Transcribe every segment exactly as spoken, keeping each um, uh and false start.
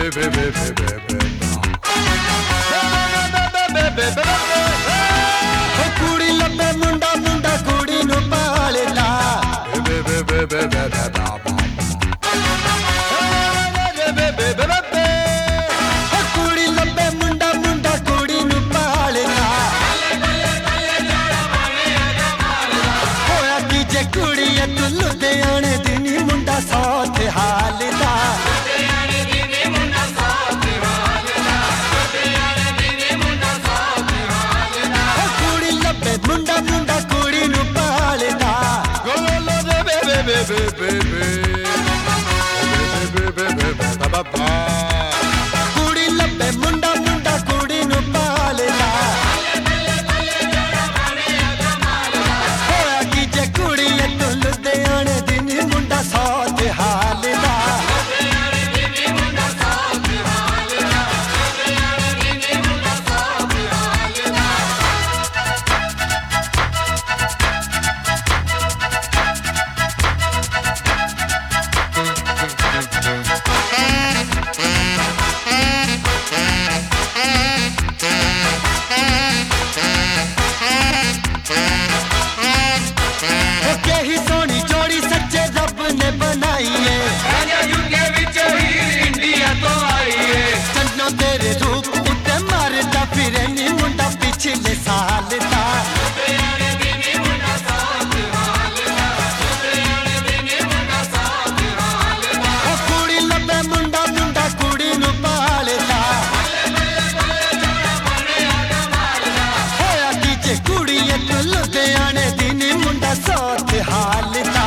कुड़ी लब्बे मुंडा मुंडा कुड़ी नू पालदा कुड़ी लब्बे मुंडा मुंडा कुड़ी नू पालदा होया की जे कुड़ी तू लुधियाने दी नी मुंडा सौत हालदा मुंडा मुंडा कुड़ी नू पालदा कुड़ी लब्बे मुंडा मुंडा कुड़ी नू पालदा होया की जे कुड़ी तू लुधियाने दी नी मुंडा सौत हालदा तेरे रूप उत्ते मारदा फिरे नी मुंडा पिछले साल दा कुड़ी लब्बे मुंडा मुंडा कुड़ी नू पालदा होया की जे कुड़ी तू लुधियाने दी नी मुंडा सौत हालदा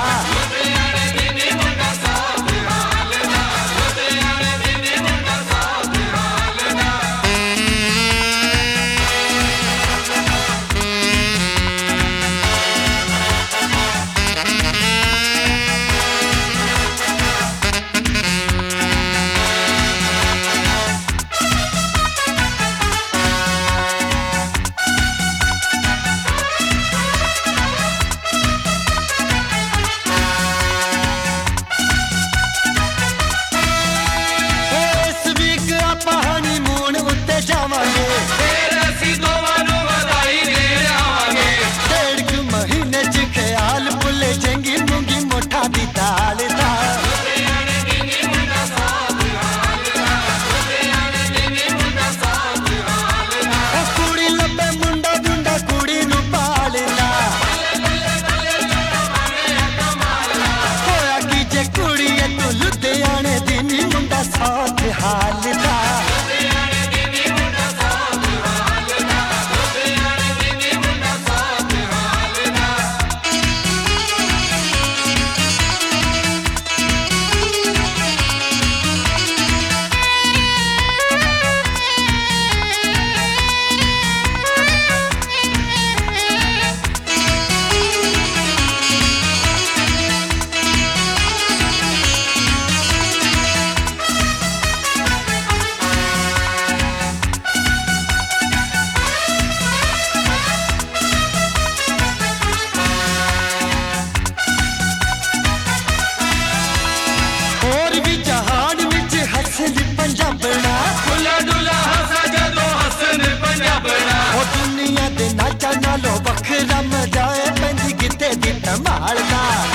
दुनिया दे नाचा नालों वखरा मजा है पैंदी गिद्दे दी धमाल दा।